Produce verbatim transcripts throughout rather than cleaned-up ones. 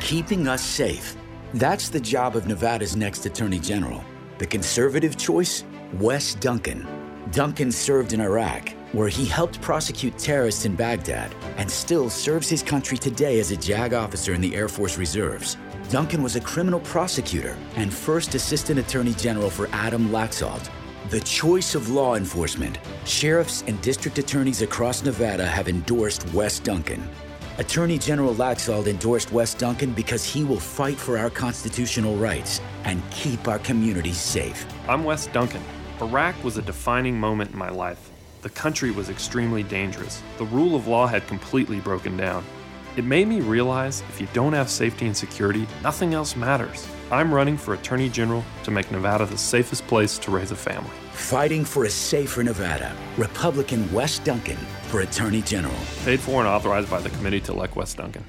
keeping us safe. That's the job of Nevada's next Attorney General. The conservative choice? Wes Duncan. Duncan served in Iraq, where he helped prosecute terrorists in Baghdad, and still serves his country today as a JAG officer in the Air Force Reserves. Duncan was a criminal prosecutor and first Assistant Attorney General for Adam Laxalt. The choice of law enforcement. Sheriffs and district attorneys across Nevada have endorsed Wes Duncan. Attorney General Laxalt endorsed Wes Duncan because he will fight for our constitutional rights and keep our communities safe. I'm Wes Duncan. Iraq was a defining moment in my life. The country was extremely dangerous. The rule of law had completely broken down. It made me realize if you don't have safety and security, nothing else matters. I'm running for Attorney General to make Nevada the safest place to raise a family. Fighting for a safer Nevada. Republican Wes Duncan for Attorney General. Paid for and authorized by the committee to elect Wes Duncan.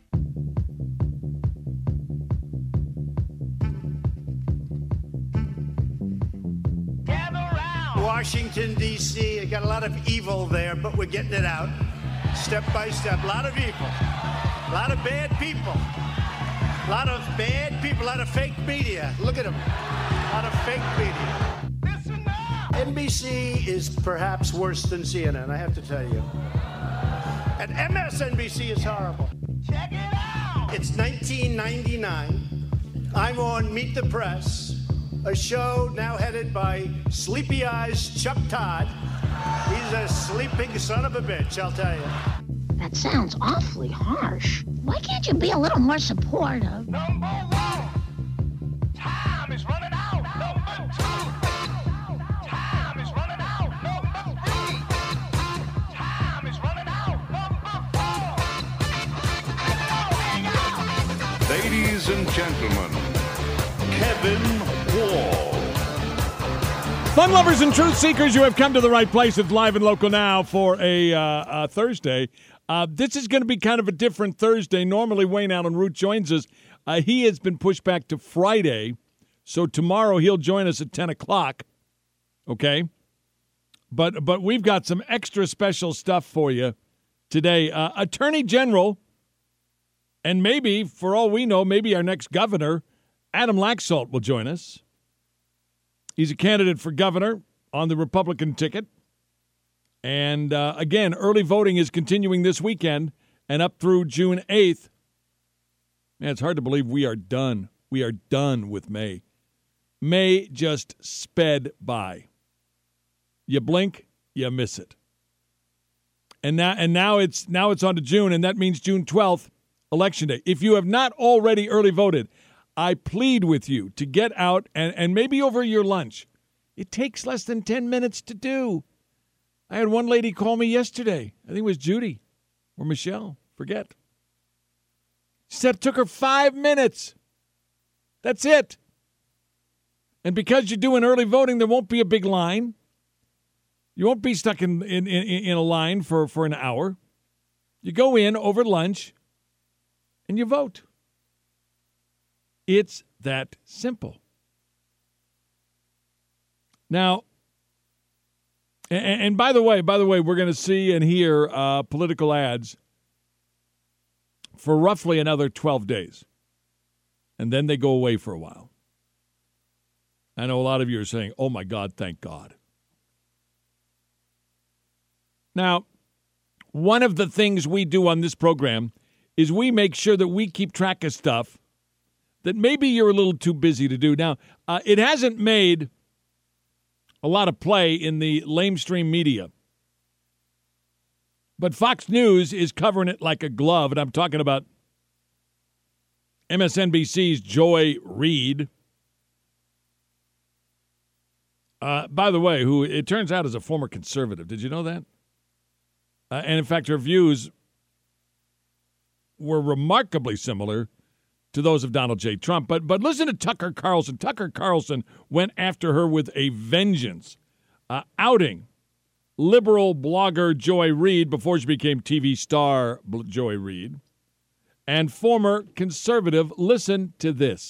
Washington, D C, you got a lot of evil there, but we're getting it out step by step. A lot of evil, a lot of bad people, a lot of bad people, a lot of fake media. Look at them, a lot of fake media. Listen up. N B C is perhaps worse than C N N, I have to tell you. And M S N B C is horrible. Check it out. It's nineteen ninety-nine. I'm on Meet the Press, a show now headed by Sleepy Eyes Chuck Todd. He's a sleeping son of a bitch, I'll tell you. That sounds awfully harsh. Why can't you be a little more supportive? Number one, time is running out. Number two, time is running out. Number three, time is running out. Number four. Ladies and gentlemen, Kevin Wall. Fun lovers and truth seekers, you have come to the right place. It's live and local now for a, uh, a Thursday. Uh, this is going to be kind of a different Thursday. Normally, Wayne Allen Root joins us. Uh, he has been pushed back to Friday, so tomorrow he'll join us at ten o'clock. Okay? But but we've got some extra special stuff for you today. Uh, Attorney General, and maybe, for all we know, maybe our next governor, Adam Laxalt, will join us. He's a candidate for governor on the Republican ticket. And, uh, again, early voting is continuing this weekend and up through June eighth. Man, it's hard to believe we are done. We are done with May. May just sped by. You blink, you miss it. And now and now it's now it's on to June, and that means June twelfth, Election Day. If you have not already early voted, I plead with you to get out and, and maybe over your lunch. It takes less than ten minutes to do. I had one lady call me yesterday. I think it was Judy or Michelle. Forget. She said it took her five minutes. That's it. And because you're doing early voting, there won't be a big line. You won't be stuck in, in, in, in a line for, for an hour. You go in over lunch and you vote. It's that simple. Now, and, and by the way, by the way, we're going to see and hear uh, political ads for roughly another twelve days. And then they go away for a while. I know a lot of you are saying, oh, my God, thank God. Now, one of the things we do on this program is we make sure that we keep track of stuff that maybe you're a little too busy to do. Now, uh, it hasn't made a lot of play in the lamestream media. But Fox News is covering it like a glove, and I'm talking about M S N B C's Joy Reid. Uh, by the way, who it turns out is a former conservative. Did you know that? Uh, and in fact, her views were remarkably similar to those of Donald J. Trump. But but listen to Tucker Carlson. Tucker Carlson went after her with a vengeance, uh, outing liberal blogger Joy Reid before she became T V star Joy Reid, and former conservative. Listen to this.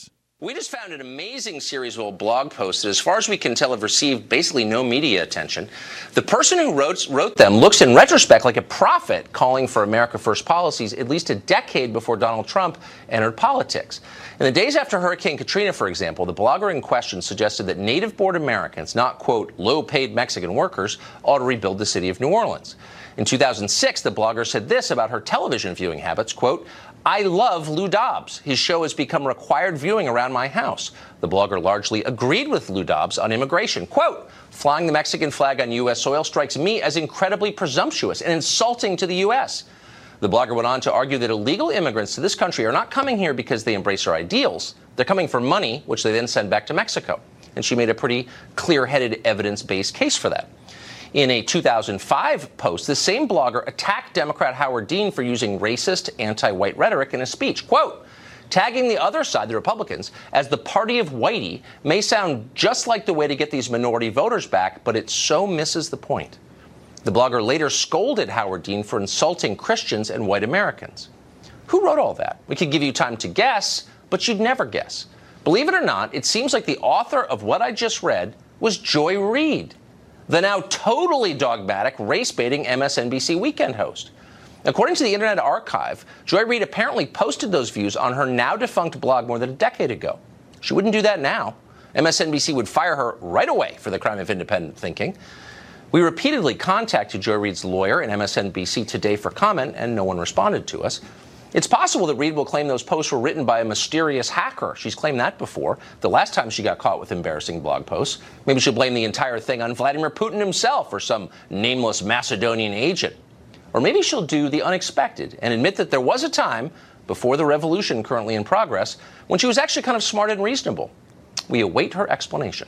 We just found an amazing series of old blog posts that, as far as we can tell, have received basically no media attention. The person who wrote, wrote them looks in retrospect like a prophet calling for America First policies at least a decade before Donald Trump entered politics. In the days after Hurricane Katrina, for example, the blogger in question suggested that native-born Americans, not, quote, low-paid Mexican workers, ought to rebuild the city of New Orleans. In two thousand six, the blogger said this about her television viewing habits, quote, I love Lou Dobbs. His show has become required viewing around my house. The blogger largely agreed with Lou Dobbs on immigration. Quote, flying the Mexican flag on U S soil strikes me as incredibly presumptuous and insulting to the U S. The blogger went on to argue that illegal immigrants to this country are not coming here because they embrace our ideals. They're coming for money, which they then send back to Mexico. And she made a pretty clear-headed, evidence-based case for that. In a two thousand five post, the same blogger attacked Democrat Howard Dean for using racist, anti-white rhetoric in a speech. Quote, tagging the other side, the Republicans, as the party of whitey may sound just like the way to get these minority voters back, but it so misses the point. The blogger later scolded Howard Dean for insulting Christians and white Americans. Who wrote all that? We could give you time to guess, but you'd never guess. Believe it or not, it seems like the author of what I just read was Joy Reid, the now totally dogmatic, race-baiting M S N B C weekend host. According to the Internet Archive, Joy Reid apparently posted those views on her now-defunct blog more than a decade ago. She wouldn't do that now. M S N B C would fire her right away for the crime of independent thinking. We repeatedly contacted Joy Reid's lawyer and M S N B C Today for comment, and no one responded to us. It's possible that Reid will claim those posts were written by a mysterious hacker. She's claimed that before, the last time she got caught with embarrassing blog posts. Maybe she'll blame the entire thing on Vladimir Putin himself or some nameless Macedonian agent. Or maybe she'll do the unexpected and admit that there was a time, before the revolution currently in progress, when she was actually kind of smart and reasonable. We await her explanation.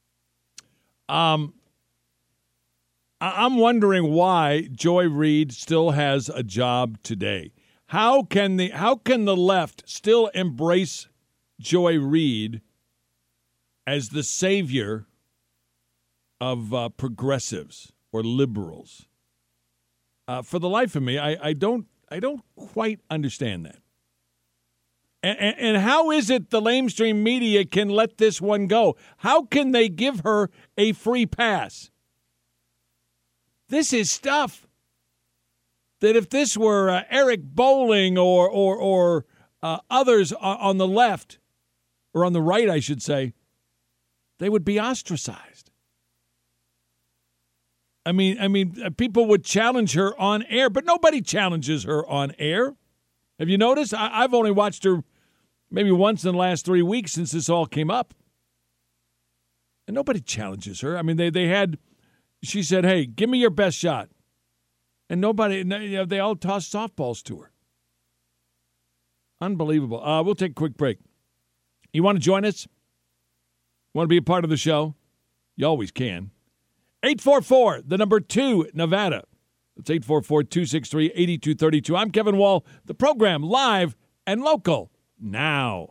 Um, I'm wondering why Joy Reid still has a job today. How can the how can the left still embrace Joy Reid as the savior of uh, progressives or liberals? Uh, for the life of me, I, I don't I don't quite understand that. And, and, and how is it the lamestream media can let this one go? How can they give her a free pass? This is stuff that if this were uh, Eric Bolling or or or uh, others on the left, or on the right, I should say, they would be ostracized. I mean, I mean, people would challenge her on air, but nobody challenges her on air. Have you noticed? I, I've only watched her maybe once in the last three weeks since this all came up, and nobody challenges her. I mean, they they had. She said, "Hey, give me your best shot." And nobody, you know, they all tossed softballs to her. Unbelievable. Uh, we'll take a quick break. You want to join us? Want to be a part of the show? You always can. eight four four, the number two, Nevada. That's eight four four, two six three, eight two three two. I'm Kevin Wall. The program live and local now.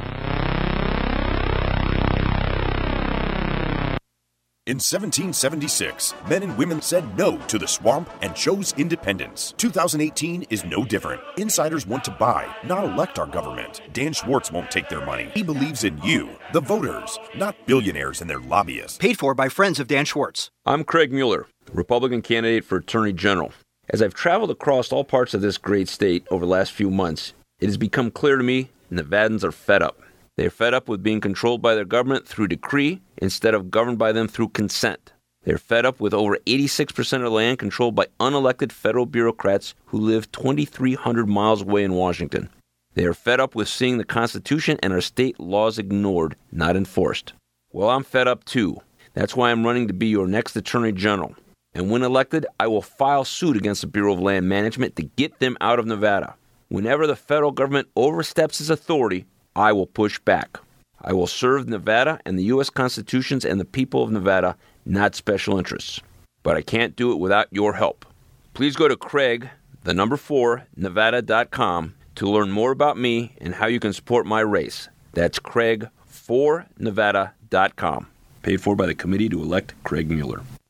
In seventeen seventy-six, men and women said no to the swamp and chose independence. two thousand eighteen is no different. Insiders want to buy, not elect our government. Dan Schwartz won't take their money. He believes in you, the voters, not billionaires and their lobbyists. Paid for by friends of Dan Schwartz. I'm Craig Mueller, Republican candidate for Attorney General. As I've traveled across all parts of this great state over the last few months, it has become clear to me Nevadans are fed up. They are fed up with being controlled by their government through decree instead of governed by them through consent. They are fed up with over eighty-six percent of the land controlled by unelected federal bureaucrats who live twenty-three hundred miles away in Washington. They are fed up with seeing the Constitution and our state laws ignored, not enforced. Well, I'm fed up too. That's why I'm running to be your next Attorney General. And when elected, I will file suit against the Bureau of Land Management to get them out of Nevada. Whenever the federal government oversteps its authority, I will push back. I will serve Nevada and the U S Constitutions and the people of Nevada, not special interests. But I can't do it without your help. Please go to Craig, the number four, Nevada dot com to learn more about me and how you can support my race. That's Craig four Nevada dot com. Paid for by the committee to elect Craig Mueller.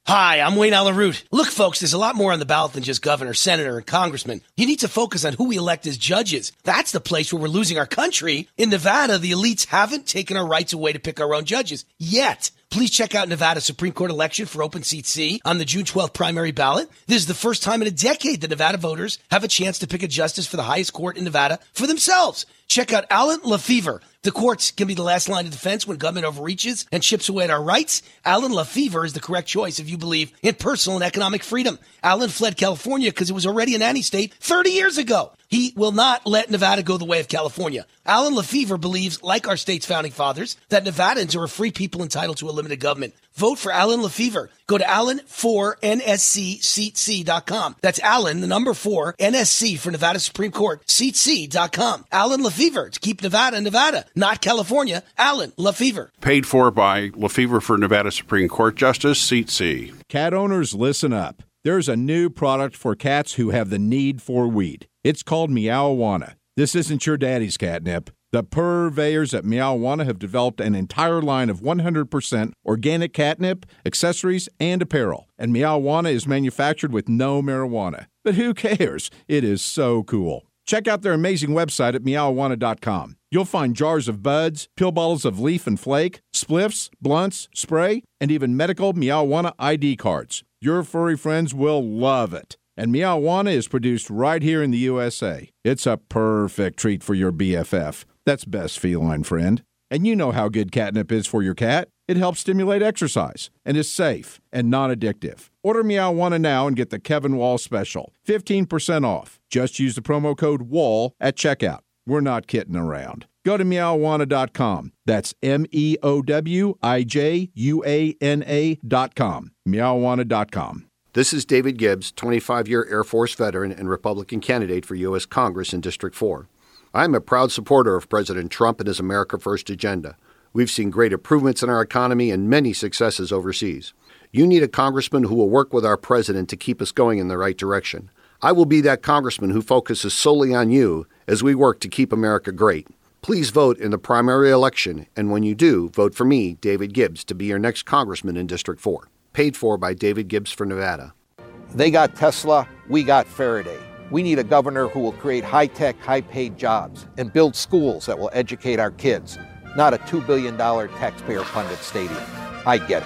Hi, I'm Wayne Allen Root. Look, folks, there's a lot more on the ballot than just governor, senator, and congressman. You need to focus on who we elect as judges. That's the place where we're losing our country. In Nevada, the elites haven't taken our rights away to pick our own judges yet. Please check out Nevada Supreme Court election for open seat C on the June twelfth primary ballot. This is the first time in a decade that Nevada voters have a chance to pick a justice for the highest court in Nevada for themselves. Check out Alan Lefevre. The courts can be the last line of defense when government overreaches and chips away at our rights. Alan Lefevre is the correct choice if you believe in personal and economic freedom. Alan fled California because it was already a nanny state thirty years ago. He will not let Nevada go the way of California. Alan Lefevre believes, like our state's founding fathers, that Nevadans are a free people entitled to a limited government. Vote for Alan Lefevre. Go to Alan for N S C seat C dot com. That's Alan, the number four, N S C for Nevada Supreme Court, seat C dot com. Alan Lefevre to keep Nevada, Nevada, not California. Alan Lefevre. Paid for by Lefevre for Nevada Supreme Court Justice, seat C. Cat owners, listen up. There's a new product for cats who have the need for weed. It's called Meowana. This isn't your daddy's catnip. The purveyors at Meowana have developed an entire line of one hundred percent organic catnip, accessories, and apparel. And Meowana is manufactured with no marijuana. But who cares? It is so cool. Check out their amazing website at meowana dot com. You'll find jars of buds, pill bottles of leaf and flake, spliffs, blunts, spray, and even medical Meowana I D cards. Your furry friends will love it. And Meowana is produced right here in the U S A. It's a perfect treat for your B F F. That's best feline friend. And you know how good catnip is for your cat. It helps stimulate exercise and is safe and non-addictive. Order Meowana now and get the Kevin Wall special. fifteen percent off. Just use the promo code WALL at checkout. We're not kidding around. Go to meowana dot com. That's M E O W I J U A N A dot com. meowana dot com. This is David Gibbs, twenty-five-year Air Force veteran and Republican candidate for U S Congress in District four. I am a proud supporter of President Trump and his America First agenda. We've seen great improvements in our economy and many successes overseas. You need a congressman who will work with our president to keep us going in the right direction. I will be that congressman who focuses solely on you as we work to keep America great. Please vote in the primary election, and when you do, vote for me, David Gibbs, to be your next congressman in District four. Paid for by David Gibbs for Nevada. They got Tesla, we got Faraday. We need a governor who will create high-tech, high-paid jobs and build schools that will educate our kids, not a two billion dollars taxpayer-funded stadium. I get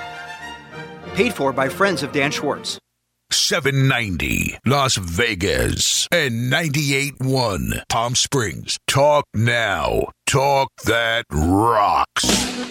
it. Paid for by friends of Dan Schwartz. seven ninety Las Vegas and ninety-eight point one Palm Springs. Talk now. Talk that rocks.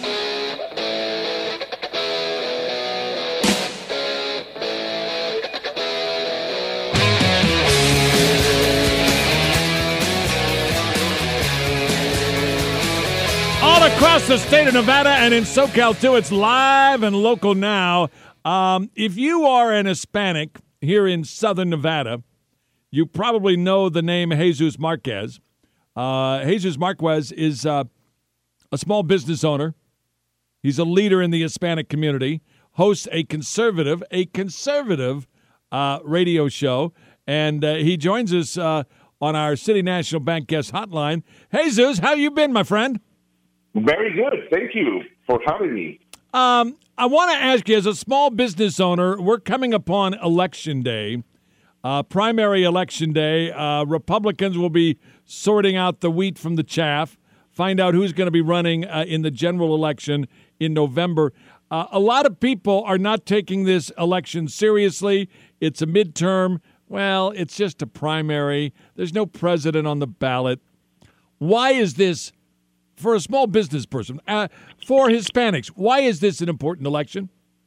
All across the state of Nevada and in SoCal, too, it's live and local now. Um, if you are an Hispanic here in southern Nevada, you probably know the name Jesus Marquez. Uh, Jesus Marquez is uh, a small business owner. He's a leader in the Hispanic community, hosts a conservative, a conservative uh, radio show, and uh, he joins us uh, on our City National Bank guest hotline. Jesus, how you been, my friend? Very good. Thank you for having me. Um, I want to ask you, as a small business owner, we're coming upon Election Day, uh, primary Election Day. Uh, Republicans will be sorting out the wheat from the chaff, find out who's going to be running uh, in the general election in November. Uh, a lot of people are not taking this election seriously. It's a midterm. Well, it's just a primary. There's no president on the ballot. Why is this? For a small business person, uh, for Hispanics, why is this an important election?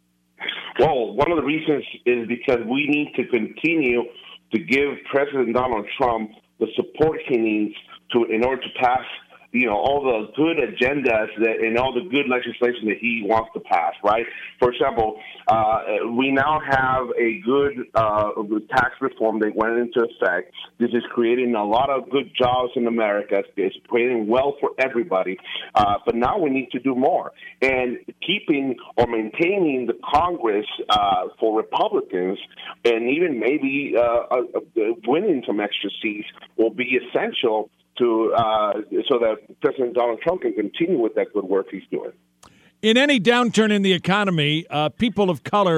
Well, one of the reasons is because we need to continue to give President Donald Trump the support he needs to in order to pass, you know, all the good agendas that, and all the good legislation that he wants to pass, right? For example, uh, we now have a good uh, tax reform that went into effect. This is creating a lot of good jobs in America. It's creating wealth for everybody. Uh, but now we need to do more. And keeping or maintaining the Congress uh, for Republicans and even maybe uh, uh, winning some extra seats will be essential to uh, so that President Donald Trump can continue with that good work he's doing. In any downturn in the economy, uh, people of color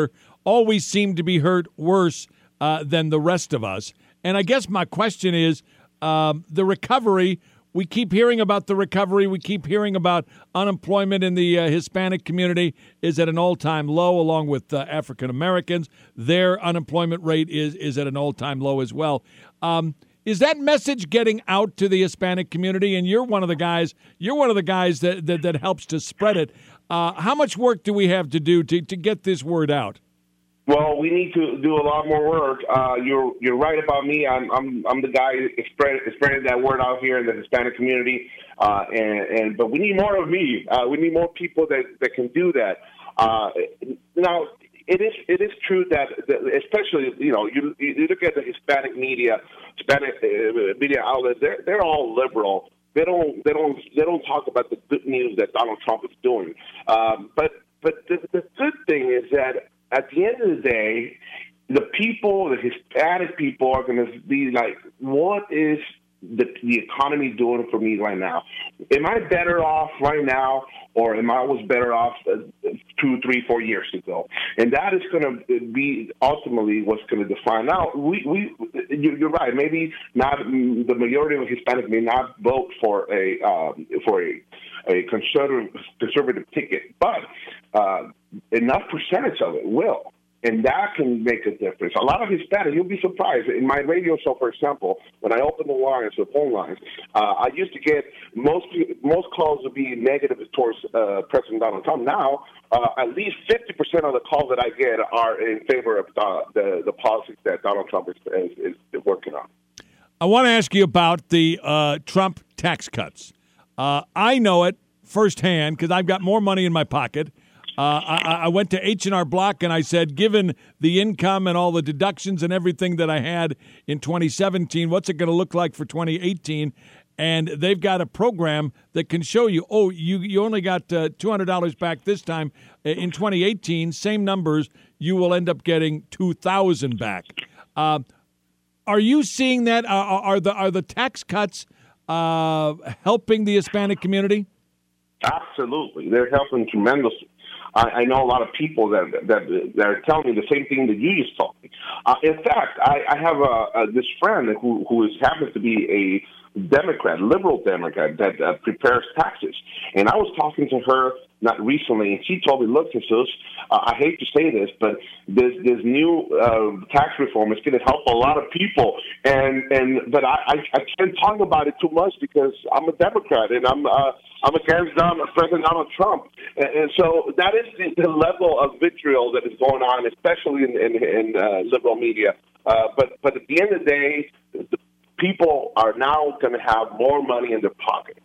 always seem to be hurt worse uh, than the rest of us. And I guess my question is, um, the recovery, we keep hearing about the recovery. We keep hearing about unemployment in the uh, Hispanic community is at an all-time low, along with uh, African Americans. Their unemployment rate is, is at an all-time low as well. Um, is that message getting out to the Hispanic community? And you're one of the guys, you're one of the guys that, that, that helps to spread it. Uh, how much work do we have to do to, to get this word out? Well, we need to do a lot more work. Uh, you're you're right about me. I'm I'm I'm the guy spread, spreading that word out here in the Hispanic community. Uh, and, and but we need more of me. Uh, we need more people that, that can do that. Uh, now, it is it is true that, that especially you know you you look at the Hispanic media, Hispanic uh, media outlets. They're they're all liberal. They don't they don't they don't talk about the good news that Donald Trump is doing. Um, but but the, the good thing is that at the end of the day, the people, the Hispanic people, are going to be like, what is the, the economy doing for me right now? Am I better off right now, or am I was better off uh, two, three, four years ago? And that is going to be ultimately what's going to define. Now, we, we, you're right. Maybe not the majority of Hispanics may not vote for a um, for a, a conservative conservative ticket, but uh, enough percentage of it will. And that can make a difference. A lot of Hispanics, you'll be surprised. In my radio show, for example, when I open the lines, the phone lines, uh, I used to get most most calls would be negative towards uh, President Donald Trump. Now, uh, at least fifty percent of the calls that I get are in favor of uh, the the policies that Donald Trump is, is, is working on. I want to ask you about the uh, Trump tax cuts. Uh, I know it firsthand because I've got more money in my pocket. Uh, I, I went to H and R Block and I said, given the income and all the deductions and everything that I had in twenty seventeen, what's it going to look like for twenty eighteen? And they've got a program that can show you, oh, you, you only got uh, two hundred dollars back this time. In twenty eighteen, same numbers, you will end up getting two thousand dollars back. Uh, are you seeing that? Uh, are the are the tax cuts uh, helping the Hispanic community? Absolutely. They're helping tremendously. I, I know a lot of people that, that that are telling me the same thing that you just told me. Uh, in fact, I, I have a, a, this friend who who is happens to be a Democrat, liberal Democrat that uh, prepares taxes, and I was talking to her not recently, and she told me, "Look, Jesus, uh, I hate to say this, but this this new uh, tax reform is going to help a lot of people, and and but I, I I can't talk about it too much because I'm a Democrat and I'm uh, I'm against Donald, President Donald Trump, and, and so that is the, the level of vitriol that is going on, especially in in, in uh, liberal media. Uh, but but at the end of the day, the people are now going to have more money in their pockets.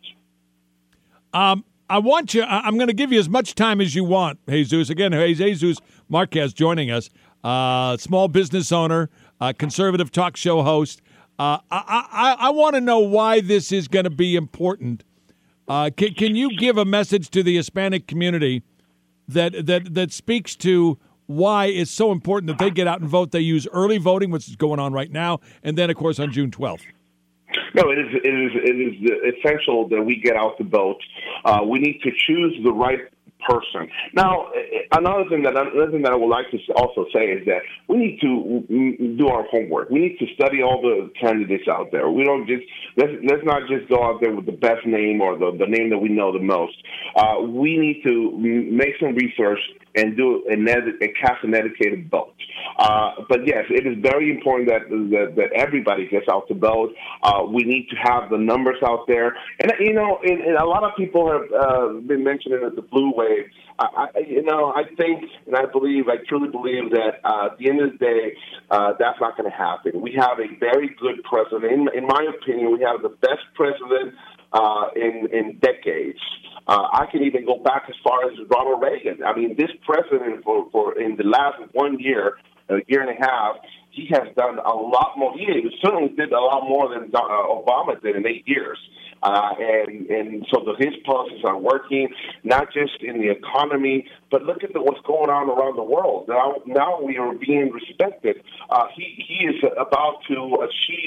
Um. I want you, I'm going to give you as much time as you want, Jesus. Again, Jesus Marquez joining us, uh, small business owner, uh, conservative talk show host. Uh, I, I, I want to know why this is going to be important. Uh, can, can you give a message to the Hispanic community that, that, that speaks to why it's so important that they get out and vote? They use early voting, which is going on right now, and then, of course, on June twelfth. No, it is, it is it is essential that we get out the vote. Uh, we need to choose the right person. Now, another thing that another thing that I would like to also say is that we need to do our homework. We need to study all the candidates out there. We don't just let's let's not just go out there with the best name or the, the name that we know the most. Uh, we need to make some research and do and cast an educated vote. Uh, but yes, it is very important that that, that everybody gets out to vote. Uh, we need to have the numbers out there, and you know, and, and a lot of people have uh, been mentioning the blue wave. I, I, you know, I think and I believe, I truly believe that uh, at the end of the day, uh, that's not going to happen. We have a very good president. In, in my opinion, we have the best president uh, in in decades. Uh, I can even go back as far as Ronald Reagan. I mean, this president for, for in the last one year, a year and a half, he has done a lot more. He certainly did a lot more than uh, Obama did in eight years. Uh, and, and so the, his policies are working, not just in the economy, but look at the, what's going on around the world. Now, now we are being respected. Uh, he, he is about to achieve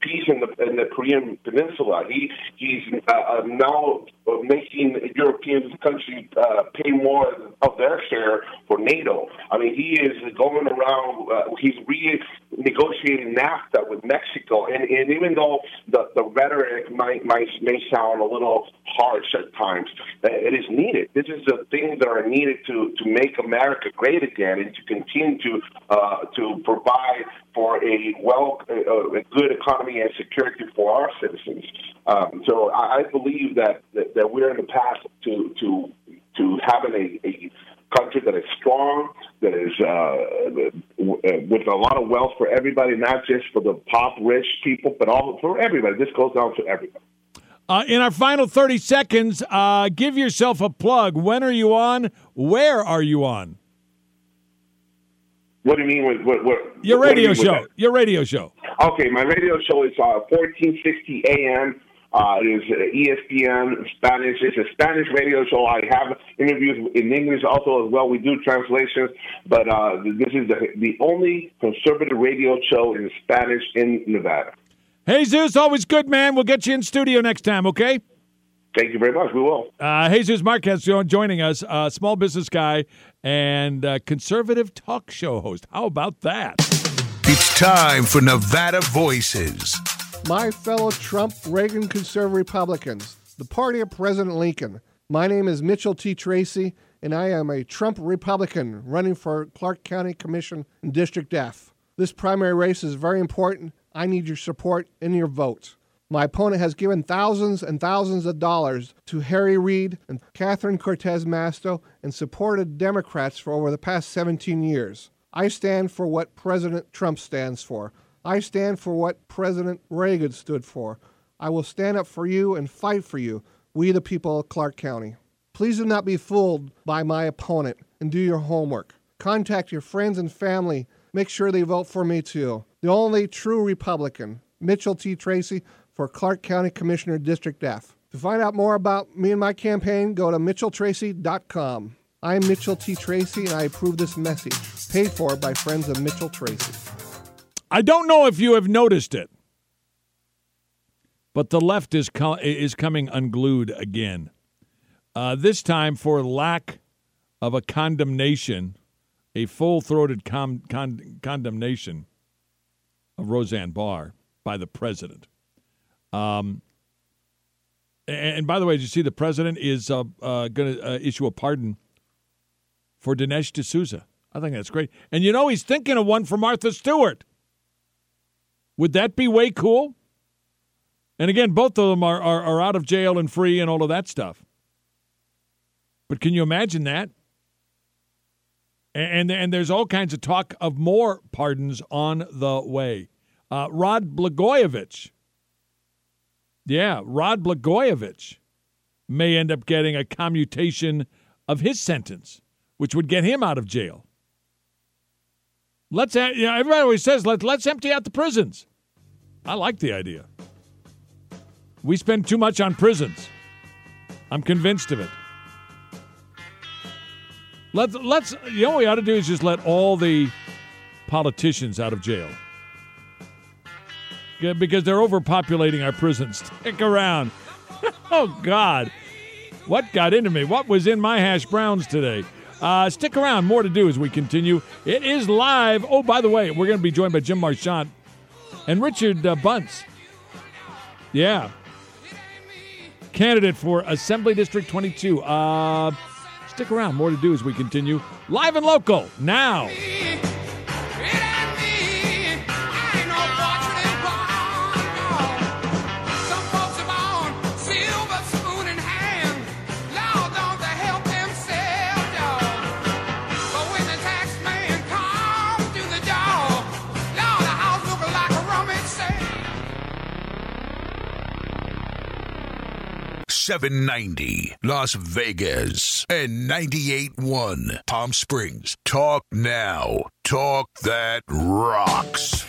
peace in the in the Korean Peninsula. He he's uh, now making European countries uh, pay more of their share for NATO. I mean, he is going around. Uh, he's renegotiating NAFTA with Mexico, and, and even though the, the rhetoric might, might may sound a little harsh at times, it is needed. This is the things that are needed to, to make America great again, and to continue to uh, to provide for a well, a, a good economy and security for our citizens. Um, so I, I believe that, that that we're in the path to to to having a, a country that is strong, that is uh, with a lot of wealth for everybody, not just for the pop rich people, but all for everybody. This goes down to everybody. Uh, in our final thirty seconds, uh, give yourself a plug. When are you on? Where are you on? What do you mean with what? what your radio what show? Your radio show. Okay, my radio show is uh, fourteen sixty A M. Uh, it is uh, E S P N Spanish. It's a Spanish radio show. I have interviews in English also as well. We do translations, but uh, this is the, the only conservative radio show in Spanish in Nevada. Jesus, always good, man. We'll get you in studio next time, okay? Thank you very much. We will. Uh, Jesus Marquez joining us, uh, small business guy and uh, conservative talk show host. How about that? It's time for Nevada Voices. My fellow Trump, Reagan, conservative Republicans, the party of President Lincoln. My name is Mitchell T. Tracy, and I am a Trump Republican running for Clark County Commission in District F. This primary race is very important. I need your support and your vote. My opponent has given thousands and thousands of dollars to Harry Reid and Catherine Cortez Masto and supported Democrats for over the past seventeen years. I stand for what President Trump stands for. I stand for what President Reagan stood for. I will stand up for you and fight for you, we the people of Clark County. Please do not be fooled by my opponent and do your homework. Contact your friends and family. Make sure they vote for me too. The only true Republican, Mitchell T. Tracy, for Clark County Commissioner District F. To find out more about me and my campaign, go to mitchell tracy dot com. I'm Mitchell T. Tracy, and I approve this message, paid for by friends of Mitchell Tracy. I don't know if you have noticed it, but the left is co- is coming unglued again. Uh, this time for lack of a condemnation, a full-throated com- con- condemnation of Roseanne Barr by the president. Um, and, and by the way, did you see the president is uh, uh, going to uh, issue a pardon for Dinesh D'Souza? I think that's great. And you know, he's thinking of one for Martha Stewart. Would that be way cool? And again, both of them are, are, are out of jail and free and all of that stuff. But can you imagine that? And, and, and there's all kinds of talk of more pardons on the way. Uh, Rod Blagojevich. Yeah, Rod Blagojevich may end up getting a commutation of his sentence, which would get him out of jail. Let's, you know, everybody always says, Let, let's empty out the prisons. I like the idea. We spend too much on prisons. I'm convinced of it. Let's, let's, you know what we ought to do is just let all the politicians out of jail. Yeah, because they're overpopulating our prisons. Stick around. Oh, God. What got into me? What was in my hash browns today? Uh, stick around. More to do as we continue. It is live. Oh, by the way, we're going to be joined by Jim Marchant and Richard uh, Bunce. Yeah. Candidate for Assembly District twenty-two. Uh, stick around. More to do as we continue. Live and local. Now. seven ninety Las Vegas and ninety-eight point one Palm Springs. Talk now. Talk that rocks.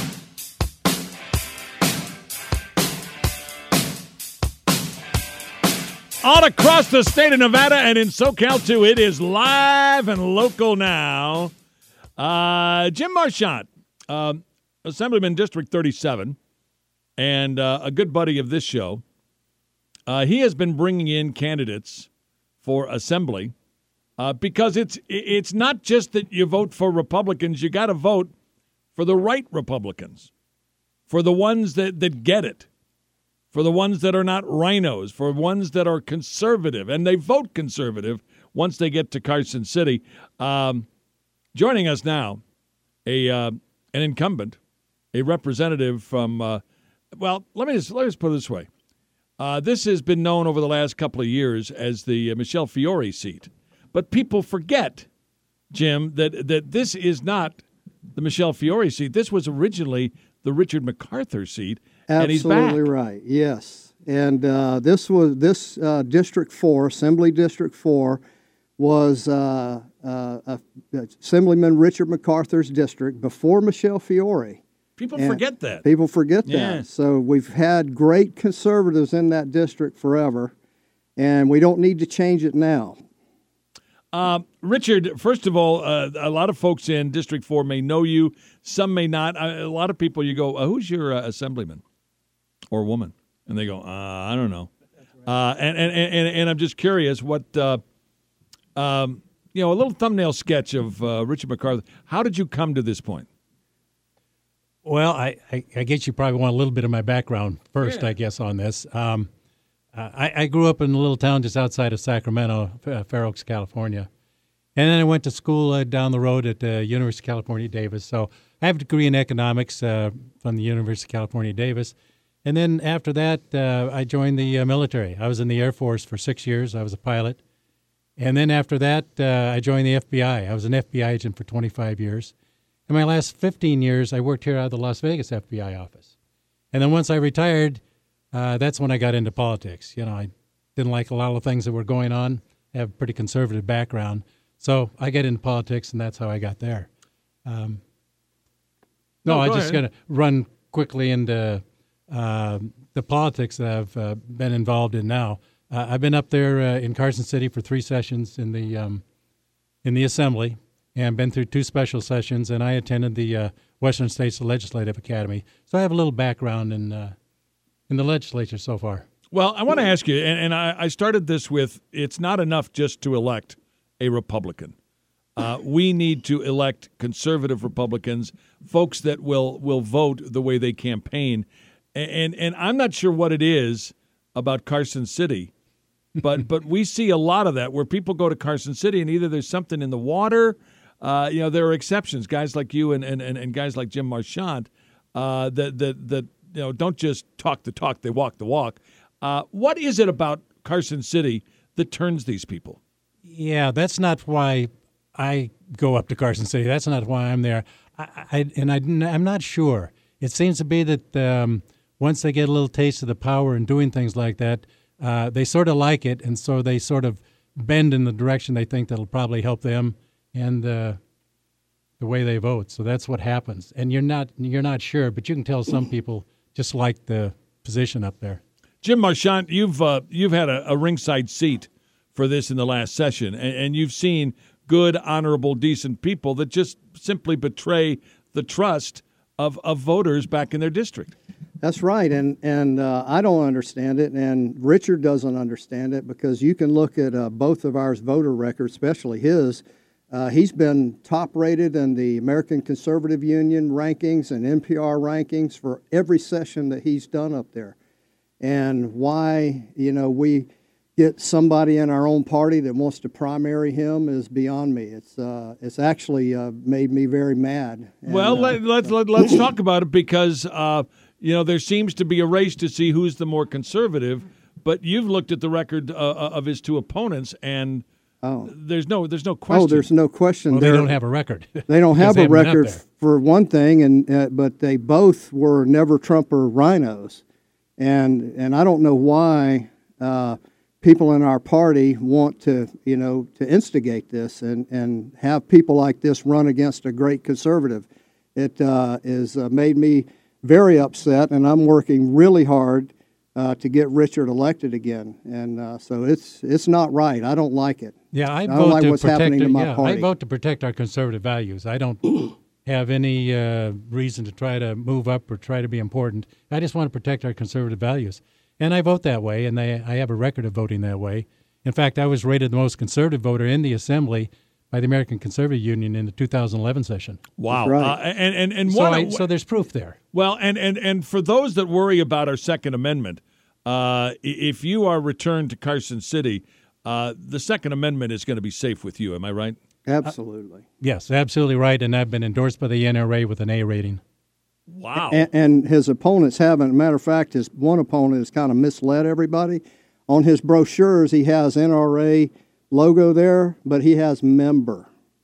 All across the state of Nevada and in SoCal, too, it is live and local now. Uh, Jim Marchant, uh, Assemblyman District thirty-seven. and uh, a good buddy of this show. Uh, he has been bringing in candidates for assembly uh, because it's it's not just that you vote for Republicans. You got to vote for the right Republicans, for the ones that, that get it, for the ones that are not rhinos, for ones that are conservative, and they vote conservative once they get to Carson City. Um, joining us now, a uh, an incumbent, a representative from, uh, well, let me just let me just put it this way. Uh, this has been known over the last couple of years as the uh, Michelle Fiore seat. But people forget, Jim, that, that this is not the Michelle Fiore seat. This was originally the Richard MacArthur seat, and he's back. Absolutely right, yes. And uh, this was this uh, District four, Assembly District four, was uh, uh, uh, Assemblyman Richard MacArthur's district before Michelle Fiore. People and forget that. People forget Yeah. that. So we've had great conservatives in that district forever, and we don't need to change it now. Uh, Richard, first of all, uh, a lot of folks in District four may know you. Some may not. Uh, a lot of people, you go, uh, who's your uh, assemblyman or woman? And they go, uh, I don't know. Uh, and, and, and, and I'm just curious what, uh, um, you know, a little thumbnail sketch of uh, Richard MacArthur. How did you come to this point? Well, I, I, I guess you probably want a little bit of my background first, Yeah. I guess, on this. Um, I, I grew up in a little town just outside of Sacramento, uh, Fair Oaks, California. And then I went to school uh, down the road at uh, University of California, Davis. So I have a degree in economics uh, from the University of California, Davis. And then after that, uh, I joined the uh, military. I was in the Air Force for six years. I was a pilot. And then after that, uh, I joined the F B I. I was an F B I agent for twenty-five years. In my last fifteen years, I worked here out of the Las Vegas F B I office. And then once I retired, uh, that's when I got into politics. You know, I didn't like a lot of the things that were going on. I have a pretty conservative background. So I get into politics, and that's how I got there. Um, no, No, I go just ahead. going to run quickly into uh, the politics that I've uh, been involved in now. Uh, I've been up there uh, in Carson City for three sessions in the um, in the Assembly, and been through two special sessions, and I attended the uh, Western States Legislative Academy. So I have a little background in uh, in the legislature so far. Well, I want to ask you, and, and I, I started this with, it's not enough just to elect a Republican. Uh, we need to elect conservative Republicans, folks that will will vote the way they campaign. And, and, and I'm not sure what it is about Carson City, but but we see a lot of that where people go to Carson City and either there's something in the water. Uh, you know, there are exceptions, guys like you and, and, and, and guys like Jim Marchant uh, that, that, that you know, don't just talk the talk, they walk the walk. Uh, what is it about Carson City that turns these people? Yeah, that's not why I go up to Carson City. That's not why I'm there. I, I and I, I'm not sure. It seems to be that um, once they get a little taste of the power and doing things like that, uh, they sort of like it, and so they sort of bend in the direction they think that'll probably help them and uh, the way they vote. So that's what happens. And you're not you're not sure, but you can tell some people just like the position up there. Jim Marchant, you've uh, you've had a, a ringside seat for this in the last session, and, and you've seen good, honorable, decent people that just simply betray the trust of, of voters back in their district. That's right, and and uh, I don't understand it, and Richard doesn't understand it, because you can look at uh, both of our voter records, especially his. Uh, he's been top-rated in the American Conservative Union rankings and N P R rankings for every session that he's done up there. And why, you know, we get somebody in our own party that wants to primary him is beyond me. It's uh, it's actually uh, made me very mad. And, well, uh, let, let, let, let's talk about it, because, uh, you know, there seems to be a race to see who's the more conservative, but you've looked at the record uh, of his two opponents, and oh. there's no there's no question. Oh, there's no question. Well, they They're- don't have a record. They don't have Because they a haven't been up record there. for one thing, and uh, but they both were never Trumper rhinos, and and I don't know why uh, people in our party want to you know to instigate this and and have people like this run against a great conservative. It uh, is uh, made me very upset, and I'm working really hard uh, to get Richard elected again, and uh, so it's it's not right. I don't like it. Yeah, I, I vote don't like to what's protect happening our, to my yeah, party. I vote to protect our conservative values. I don't have any uh, reason to try to move up or try to be important. I just want to protect our conservative values. And I vote that way, and they, I have a record of voting that way. In fact, I was rated the most conservative voter in the Assembly by the American Conservative Union in the two thousand eleven session. Wow. Right. Uh, and and, and so, what, I, so there's proof there. Well, and, and, and for those that worry about our Second Amendment, uh, if you are returned to Carson City, uh, the Second Amendment is going to be safe with you. Am I right? Absolutely. Uh, yes, absolutely right. And I've been endorsed by the N R A with an A rating. Wow. And, and his opponents haven't. Matter of fact, his one opponent has kind of misled everybody. On his brochures, he has N R A logo there, but he has member.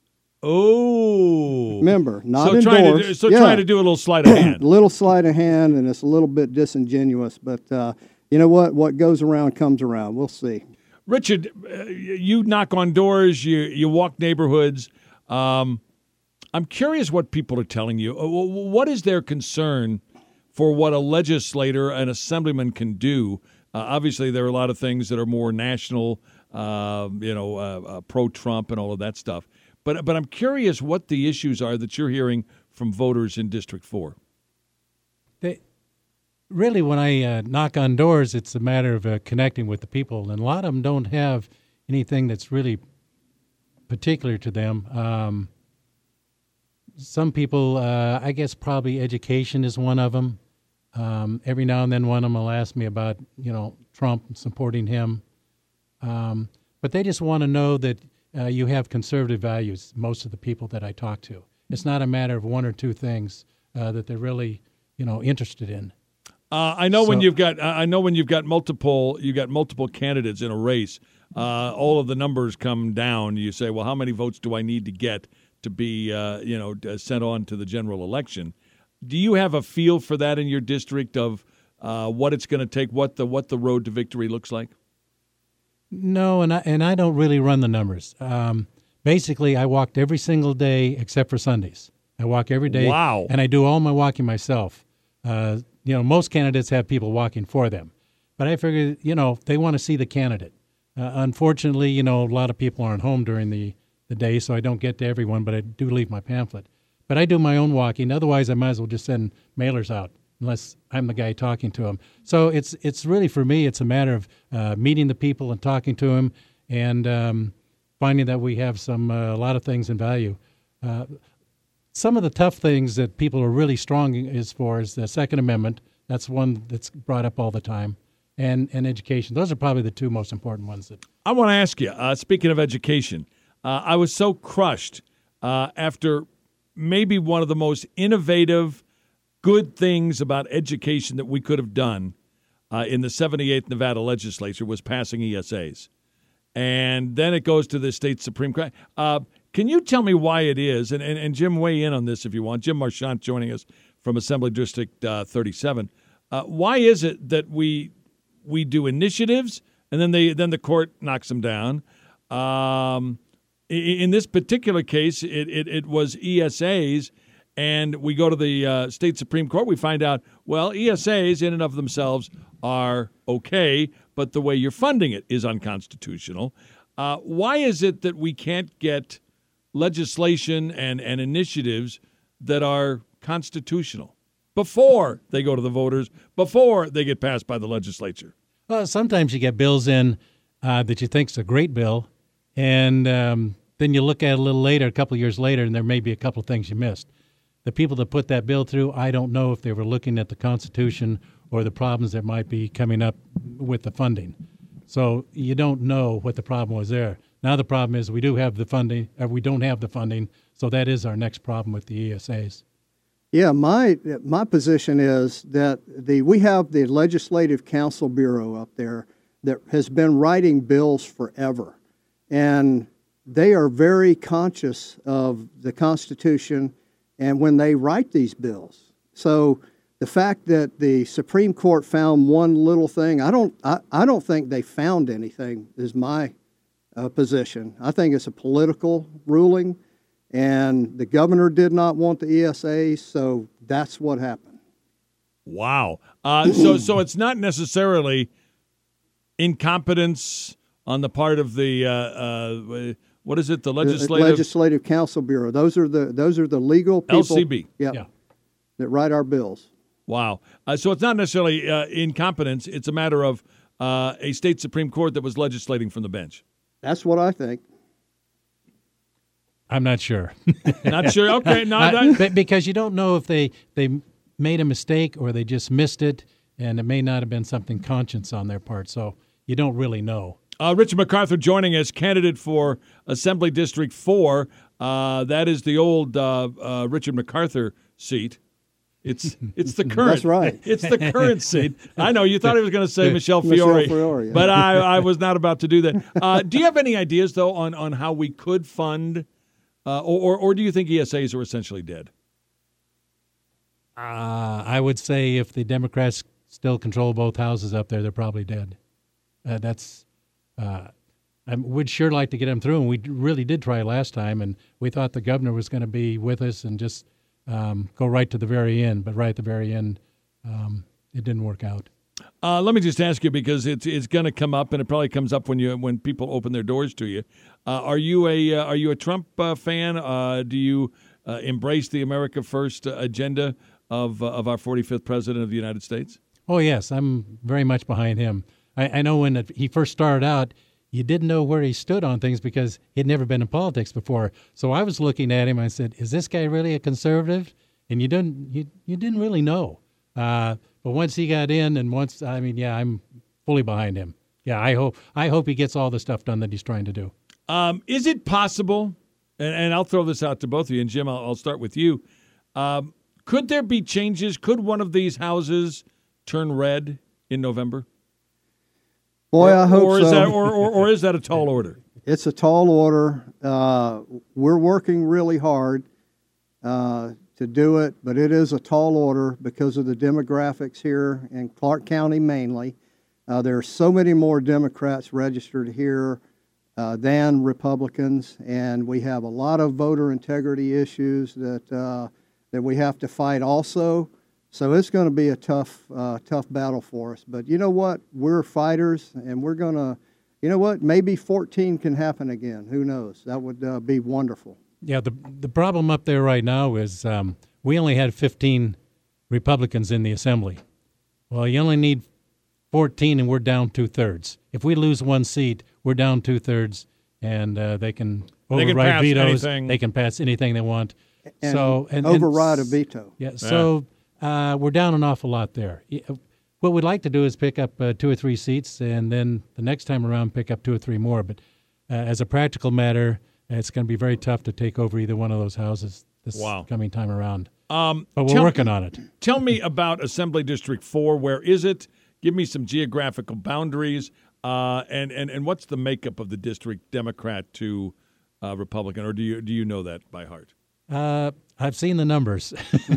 Oh. Member, not so endorsed. Trying to do, so yeah. trying to do a little sleight of hand. A little sleight of hand, and it's a little bit disingenuous. But uh, you know what? What goes around comes around. We'll see. Richard, uh, you knock on doors, you, you walk neighborhoods. Um, I'm curious what people are telling you. What is their concern for what a legislator, an assemblyman can do? Uh, obviously, there are a lot of things that are more national, uh, you know, uh, uh, pro-Trump and all of that stuff. But but I'm curious what the issues are that you're hearing from voters in District four. They, really, when I uh, knock on doors, it's a matter of uh, connecting with the people. And a lot of them don't have anything that's really particular to them. Um, some people, uh, I guess probably education is one of them. Um, every now and then one of them will ask me about, you know, Trump and supporting him. Um, but they just want to know that uh, you have conservative values, most of the people that I talk to. It's not a matter of one or two things uh, that they're really, you know, interested in. Uh, I know So- when you've got I know when you've got multiple you got multiple candidates in a race, uh, all of the numbers come down. You say, well, how many votes do I need to get to be uh, you know sent on to the general election? Do you have a feel for that in your district of uh, what it's going to take, what the what the road to victory looks like? No, and I and I don't really run the numbers. Um, basically, I walked every single day except for Sundays. I walk every day. Wow. And I do all my walking myself. Uh, you know, most candidates have people walking for them. But I figured, you know, they want to see the candidate. Uh, unfortunately, you know, a lot of people aren't home during the, the day, so I don't get to everyone, but I do leave my pamphlet. But I do my own walking. Otherwise, I might as well just send mailers out, unless I'm the guy talking to them. So it's it's really, for me, it's a matter of uh, meeting the people and talking to them and um, finding that we have some uh, a lot of things in value. Uh, some of the tough things that people are really strong as far as the Second Amendment, that's one that's brought up all the time, and, and education. Those are probably the two most important ones. That I want to ask you, uh, speaking of education, uh, I was so crushed uh, after maybe one of the most innovative, good things about education that we could have done uh, in the seventy-eighth Nevada legislature was passing E S As. And then it goes to the state Supreme Court. Uh, can you tell me why it is, and, and, and Jim, weigh in on this if you want. Jim Marchant joining us from Assembly District uh, thirty-seven. Uh, why is it that we we do initiatives and then they then the court knocks them down? Um, in, in this particular case, it, it, it was E S As, and we go to the uh, state Supreme Court. We find out, well, E S As in and of themselves are okay, but the way you're funding it is unconstitutional. Uh, why is it that we can't get legislation and, and initiatives that are constitutional before they go to the voters, before they get passed by the legislature? Well, sometimes you get bills in uh, that you think's a great bill, and um, then you look at it a little later, a couple of years later, and there may be a couple of things you missed. The people that put that bill through, I don't know if they were looking at the Constitution or the problems that might be coming up with the funding. So you don't know what the problem was there. Now the problem is we do have the funding, or we don't have the funding, so that is our next problem with the E S As. Yeah, my my position is that the we have the Legislative Council Bureau up there that has been writing bills forever, and they are very conscious of the Constitution and when they write these bills. So the fact that the Supreme Court found one little thing, I don't I, I don't think they found anything is my uh, position. I think it's a political ruling. And the governor did not want the E S A, so that's what happened. Wow. Uh, so so it's not necessarily incompetence on the part of the uh, uh, what is it? The The legislative Legislative Council Bureau. Those are the those are the legal people. L C B. Yep, Yeah. that write our bills. Wow. Uh, so it's not necessarily uh, incompetence. It's a matter of uh, a state Supreme Court that was legislating from the bench. That's what I think. I'm not sure. Not sure? Okay. No, Uh, that- but because you don't know if they, they made a mistake or they just missed it, and it may not have been something conscious on their part. So you don't really know. Uh, Richard MacArthur joining us, candidate for Assembly District four. Uh, that is the old uh, uh, Richard MacArthur seat. It's it's the current. That's right. It's the current seat. I know you thought he was going to say Michelle Michelle Fiore, Fiore, yeah. but I, I was not about to do that. Uh, do you have any ideas though on, on how we could fund, uh, or, or or do you think E S As are essentially dead? Uh, I would say if the Democrats still control both houses up there, they're probably dead. Uh, that's. Uh, I would sure like to get them through, and we really did try last time, and we thought the governor was going to be with us and just um, go right to the very end. But right at the very end, um, it didn't work out. Uh, let me just ask you, because it's it's going to come up, and it probably comes up when you when people open their doors to you. Uh, are you a uh, are you a Trump uh, fan? Uh, do you uh, embrace the America First uh, agenda of uh, of our forty-fifth president of the United States? Oh yes, I'm very much behind him. I, I know when it, he first started out, you didn't know where he stood on things because he'd never been in politics before. So I was looking at him. I said, "Is this guy really a conservative?" And you didn't you you didn't really know. Uh, but once he got in, and once I mean, yeah, I'm fully behind him. Yeah, I hope I hope he gets all the stuff done that he's trying to do. Um, is it possible? And, and I'll throw this out to both of you, and Jim, I'll, I'll start with you. Um, could there be changes? Could one of these houses turn red in November? Boy, I hope or is so. That, or, or, or is that a tall order? It's a tall order. Uh, we're working really hard uh, to do it, but it is a tall order because of the demographics here in Clark County mainly. Uh, there are so many more Democrats registered here uh, than Republicans, and we have a lot of voter integrity issues that uh, that we have to fight also. So it's going to be a tough, uh, tough battle for us. But you know what? We're fighters, and we're going to, you know what? Maybe fourteen can happen again. Who knows? That would uh, be wonderful. Yeah, the the problem up there right now is um, we only had fifteen Republicans in the Assembly. Well, you only need fourteen, and we're down two-thirds. If we lose one seat, we're down two-thirds, and uh, they can override they can pass vetoes. anything. They can pass anything they want. And so and, override and, a veto. Yeah, so uh, we're down an awful lot there. What we'd like to do is pick up uh, two or three seats, and then the next time around pick up two or three more. But uh, as a practical matter, it's going to be very tough to take over either one of those houses this Wow. coming time around. Um, but we're tell- working on it. Tell me about Assembly District four. Where is it? Give me some geographical boundaries, uh, and, and, and what's the makeup of the district, Democrat to uh, Republican, or do you do you know that by heart? Uh, I've seen the numbers.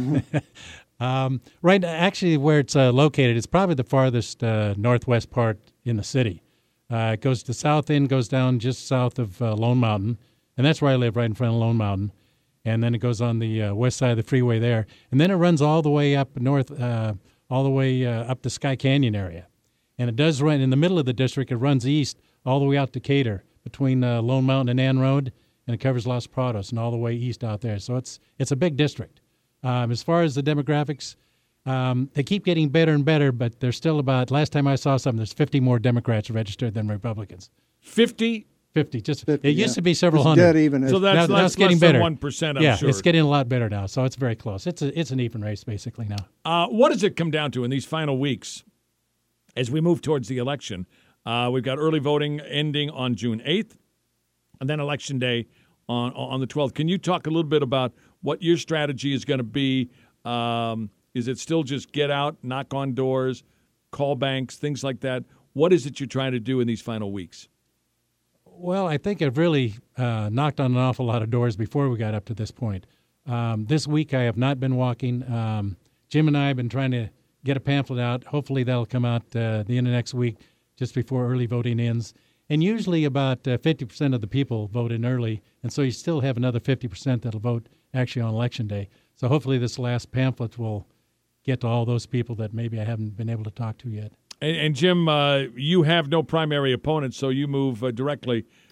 um, right, actually, where it's uh, located, it's probably the farthest uh, northwest part in the city. Uh, it goes to south end, goes down just south of uh, Lone Mountain, and that's where I live, right in front of Lone Mountain. And then it goes on the uh, west side of the freeway there, and then it runs all the way up north, uh, all the way uh, up the Sky Canyon area. And it does run in the middle of the district. It runs east all the way out to Decatur, between uh, Lone Mountain and Ann Road, and it covers Los Prados and all the way east out there. So it's it's a big district. Um, as far as the demographics, um, they keep getting better and better, but there's still about, last time I saw something, there's fifty more Democrats registered than Republicans. fifty? fifty. Just fifty, It used yeah. to be several It's hundred. dead even. So that's now, less, now it's getting less than better. one percent, I'm yeah, sure. it's getting a lot better now, so it's very close. It's a, it's an even race, basically, now. Uh, what does it come down to in these final weeks as we move towards the election? Uh, we've got early voting ending on June eighth, and then Election Day on on the twelfth. Can you talk a little bit about what your strategy is going to be? Um, is it still just get out, knock on doors, call banks, things like that? What is it you're trying to do in these final weeks? Well, I think I've really uh, knocked on an awful lot of doors before we got up to this point. Um, this week I have not been walking. Um, Jim and I have been trying to get a pamphlet out. Hopefully that'll come out uh, the end of next week, just before early voting ends. And usually about uh, fifty percent of the people vote in early, and so you still have another fifty percent that'll vote actually on Election Day. So hopefully this last pamphlet will get to all those people that maybe I haven't been able to talk to yet. And, and Jim, uh, you have no primary opponent, so you move uh, directly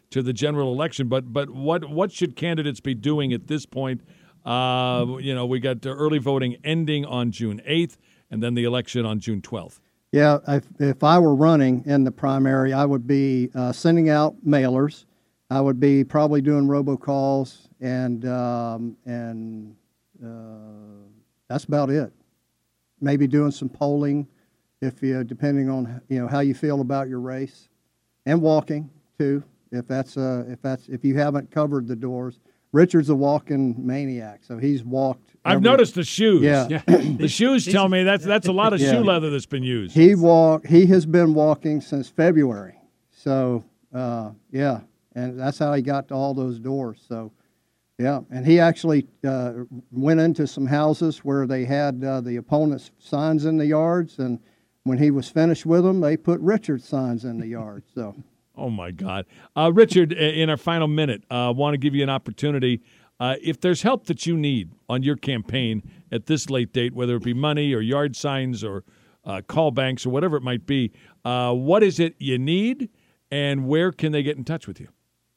to the general election. But but what what should candidates be doing at this point? Uh, you know, we got the early voting ending on June eighth, and then the election on June twelfth. Yeah, if, if I were running in the primary, I would be uh, sending out mailers. I would be probably doing robocalls, and um, and uh, that's about it. Maybe doing some polling, if you depending on you know how you feel about your race, and walking too. If that's uh, if that's if you haven't covered the doors. Richard's a walking maniac, so he's walked. I've every, noticed the shoes. Yeah, yeah. the shoes tell me that's that's a lot of yeah. shoe leather that's been used. He walk. He has been walking since February. So uh, yeah, and that's how he got to all those doors. So yeah, and he actually uh, went into some houses where they had uh, the opponent's signs in the yards, and when he was finished with them, they put Richard's signs in the yard. So. Oh, my God. Uh, Richard, in our final minute, I uh, want to give you an opportunity. Uh, if there's help that you need on your campaign at this late date, whether it be money or yard signs or uh, call banks or whatever it might be, uh, what is it you need, and where can they get in touch with you?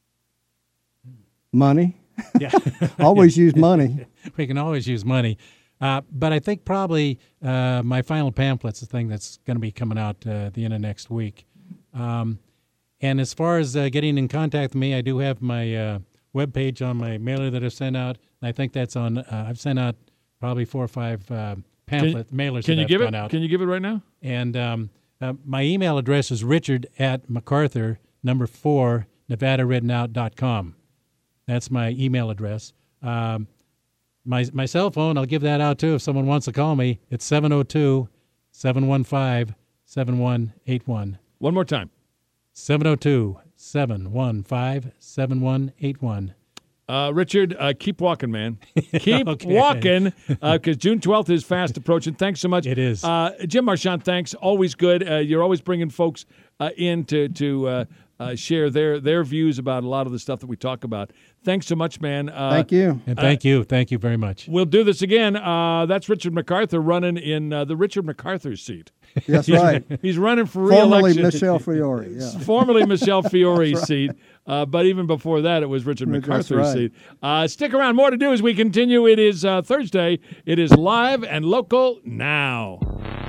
Money. Yeah. Always use money. We can always use money. Uh, but I think probably uh, my final pamphlet's the thing that's going to be coming out uh, at the end of next week. Um And as far as uh, getting in contact with me, I do have my uh, webpage on my mailer that I've sent out. And I think that's on, uh, I've sent out probably four or five uh, pamphlet can, mailers can that you I've give gone it? out. Can you give it right now? And um, uh, my email address is richard at MacArthur, number four, Nevada Written Out dot com. That's my email address. Um, my, my cell phone, I'll give that out too if someone wants to call me. It's seven oh two, seven one five, seven one eight one. One more time. seven oh two, seven one five, seven one eight one. Uh, Richard, uh, keep walking, man. Keep Okay. walking, because uh, June twelfth is fast approaching. Thanks so much. It is. Uh, Jim Marchand, thanks. Always good. Uh, you're always bringing folks uh, in to, to uh, uh, share their, their views about a lot of the stuff that we talk about. Thanks so much, man. Uh, Thank you. And thank uh, you. Thank you very much. We'll do this again. Uh, that's Richard MacArthur running in uh, the Richard MacArthur seat. That's he's, right. He's running for Formerly re-election. Michelle Fiore. Yeah. Formerly Michelle Fiore's right. seat. Uh, but even before that, it was Richard MacArthur's right. seat. Uh, stick around. More to do as we continue. It is uh, Thursday. It is live and local now.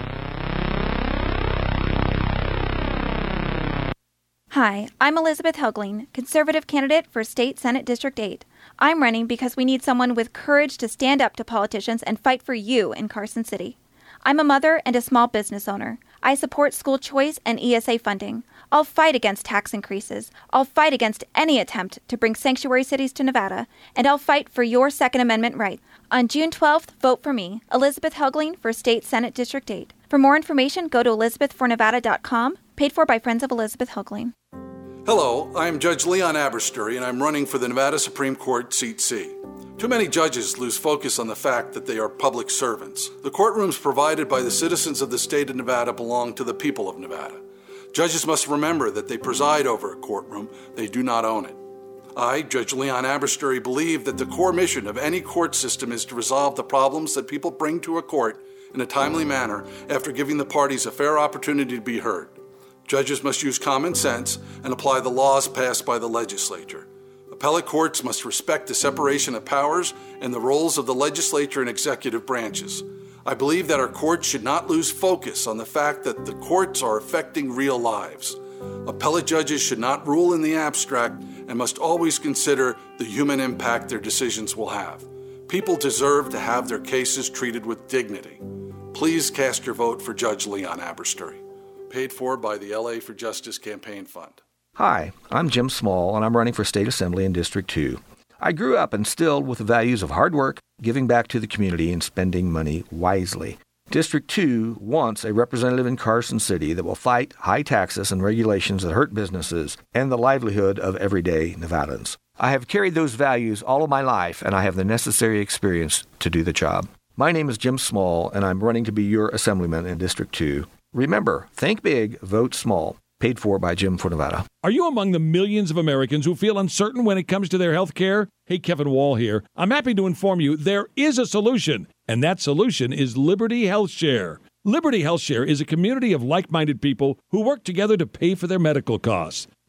Hi, I'm Elizabeth Hugling, conservative candidate for State Senate District eight. I'm running because we need someone with courage to stand up to politicians and fight for you in Carson City. I'm a mother and a small business owner. I support school choice and E S A funding. I'll fight against tax increases. I'll fight against any attempt to bring sanctuary cities to Nevada. And I'll fight for your Second Amendment right. On June twelfth, vote for me, Elizabeth Hugling, for State Senate District eight. For more information, go to elizabeth for nevada dot com, paid for by Friends of Elizabeth Hugling. Hello, I'm Judge Leon Aberstury, and I'm running for the Nevada Supreme Court, Seat C. Too many judges lose focus on the fact that they are public servants. The courtrooms provided by the citizens of the state of Nevada belong to the people of Nevada. Judges must remember that they preside over a courtroom, they do not own it. I, Judge Leon Aberstury, believe that the core mission of any court system is to resolve the problems that people bring to a court in a timely manner after giving the parties a fair opportunity to be heard. Judges must use common sense and apply the laws passed by the legislature. Appellate courts must respect the separation of powers and the roles of the legislature and executive branches. I believe that our courts should not lose focus on the fact that the courts are affecting real lives. Appellate judges should not rule in the abstract and must always consider the human impact their decisions will have. People deserve to have their cases treated with dignity. Please cast your vote for Judge Leon Aberstury. Paid for by the L A for Justice Campaign Fund. Hi, I'm Jim Small, and I'm running for State Assembly in District two. I grew up instilled with the values of hard work, giving back to the community, and spending money wisely. District two wants a representative in Carson City that will fight high taxes and regulations that hurt businesses and the livelihood of everyday Nevadans. I have carried those values all of my life, and I have the necessary experience to do the job. My name is Jim Small, and I'm running to be your assemblyman in District two. Remember, think big, vote small. Paid for by Jim for Nevada. Are you among the millions of Americans who feel uncertain when it comes to their health care? Hey, Kevin Wall here. I'm happy to inform you there is a solution, and that solution is Liberty Health Share. Liberty Health Share is a community of like-minded people who work together to pay for their medical costs.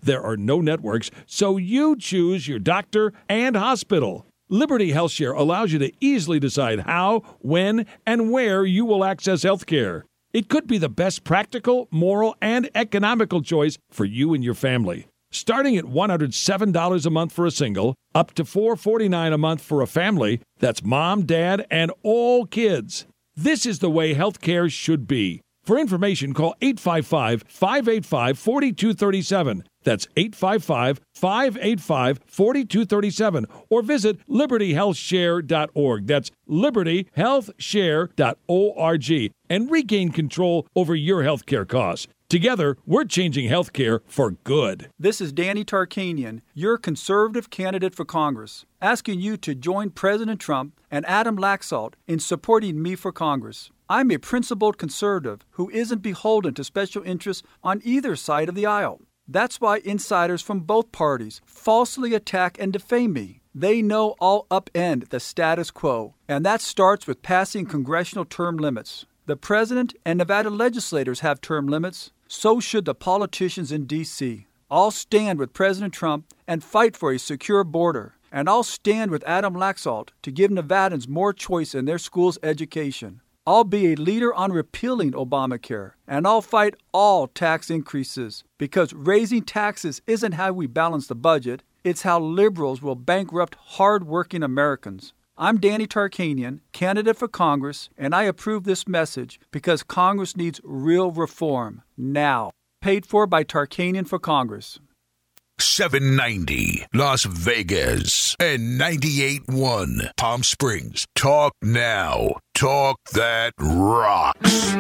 There are no networks, so you choose your doctor and hospital. Liberty HealthShare allows you to easily decide how, when, and where you will access health care. It could be the best practical, moral, and economical choice for you and your family. Starting at one hundred seven dollars a month for a single, up to four hundred forty-nine dollars a month for a family. That's mom, dad, and all kids. This is the way healthcare should be. For information, call eight five five, five eight five, four two three seven. That's eight five five, five eight five, four two three seven. Or visit liberty health share dot org. That's liberty health share dot org. And regain control over your healthcare costs. Together, we're changing healthcare for good. This is Danny Tarkanian, your conservative candidate for Congress, asking you to join President Trump and Adam Laxalt in supporting me for Congress. I'm a principled conservative who isn't beholden to special interests on either side of the aisle. That's why insiders from both parties falsely attack and defame me. They know I'll upend the status quo, and that starts with passing congressional term limits. The president and Nevada legislators have term limits. So should the politicians in D C I'll stand with President Trump and fight for a secure border. And I'll stand with Adam Laxalt to give Nevadans more choice in their school's education. I'll be a leader on repealing Obamacare. And I'll fight all tax increases. Because raising taxes isn't how we balance the budget. It's how liberals will bankrupt hard-working Americans. I'm Danny Tarkanian, candidate for Congress, and I approve this message because Congress needs real reform now. Paid for by Tarkanian for Congress. seven ninety Las Vegas and ninety-eight point one Palm Springs. Talk now. Talk that rocks.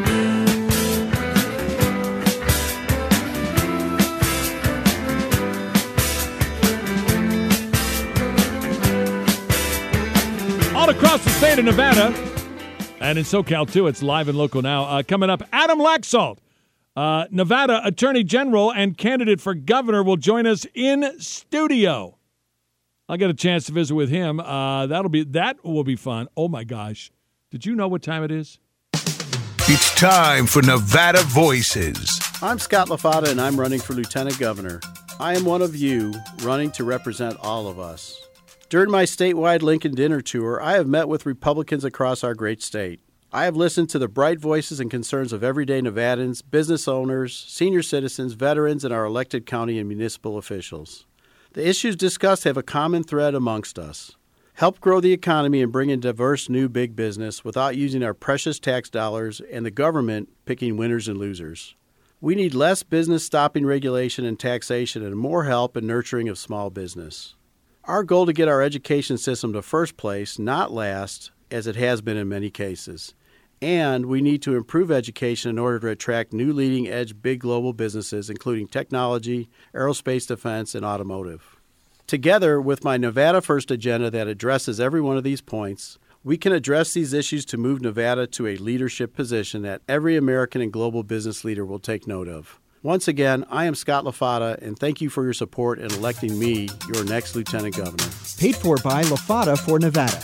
All across the state of Nevada, and in SoCal, too. It's live and local now. Uh, coming up, Adam Laxalt, uh, Nevada Attorney General and candidate for governor, will join us in studio. I'll get a chance to visit with him. Uh, that'll be that will be fun. Oh, my gosh. Did you know what time it is? It's time for Nevada Voices. I'm Scott LaFata, and I'm running for Lieutenant Governor. I am one of you running to represent all of us. During my statewide Lincoln Dinner Tour, I have met with Republicans across our great state. I have listened to the bright voices and concerns of everyday Nevadans, business owners, senior citizens, veterans, and our elected county and municipal officials. The issues discussed have a common thread amongst us. Help grow the economy and bring in diverse new big business without using our precious tax dollars and the government picking winners and losers. We need less business stopping regulation and taxation and more help and nurturing of small business. Our goal to get our education system to first place, not last, as it has been in many cases. And we need to improve education in order to attract new leading-edge big global businesses, including technology, aerospace defense, and automotive. Together with my Nevada First agenda that addresses every one of these points, we can address these issues to move Nevada to a leadership position that every American and global business leader will take note of. Once again, I am Scott LaFata, and thank you for your support in electing me your next Lieutenant Governor. Paid for by LaFata for Nevada.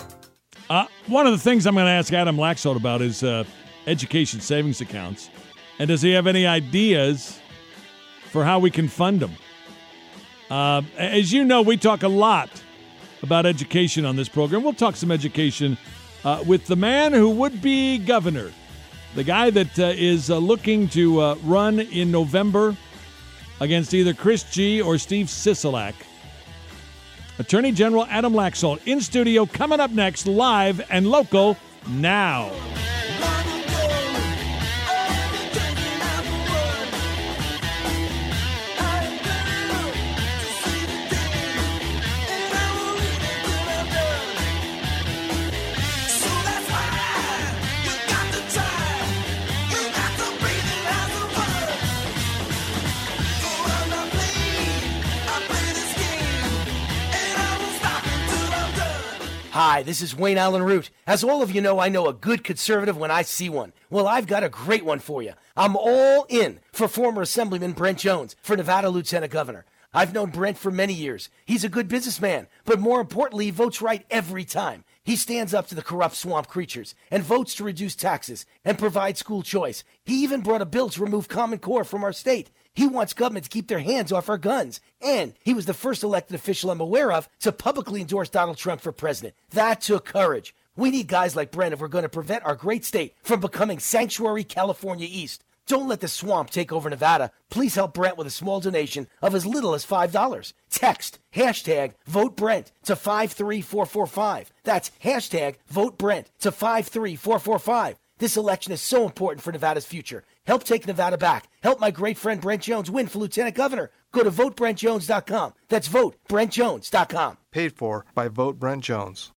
Uh, one of the things I'm going to ask Adam Laxalt about is uh, education savings accounts. And does he have any ideas for how we can fund them? Uh, as you know, we talk a lot about education on this program. We'll talk some education uh, with the man who would be governor. The guy that uh, is uh, looking to uh, run in November against either Chris G. or Steve Sisolak. Attorney General Adam Laxalt in studio, coming up next, live and local now. Hi, this is Wayne Allen Root. As all of you know, I know a good conservative when I see one. Well, I've got a great one for you. I'm all in for former Assemblyman Brent Jones for Nevada Lieutenant Governor. I've known Brent for many years. He's a good businessman, but more importantly, he votes right every time. He stands up to the corrupt swamp creatures and votes to reduce taxes and provide school choice. He even brought a bill to remove Common Core from our state. He wants government to keep their hands off our guns. And he was the first elected official I'm aware of to publicly endorse Donald Trump for president. That took courage. We need guys like Brent if we're going to prevent our great state from becoming Sanctuary California East. Don't let the swamp take over Nevada. Please help Brent with a small donation of as little as five dollars. Text hashtag Vote Brent to five three four four five. That's hashtag Vote Brent to five three four four five. This election is so important for Nevada's future. Help take Nevada back. Help my great friend Brent Jones win for lieutenant governor. Go to vote brent jones dot com. That's vote brent jones dot com. Paid for by Vote Brent Jones.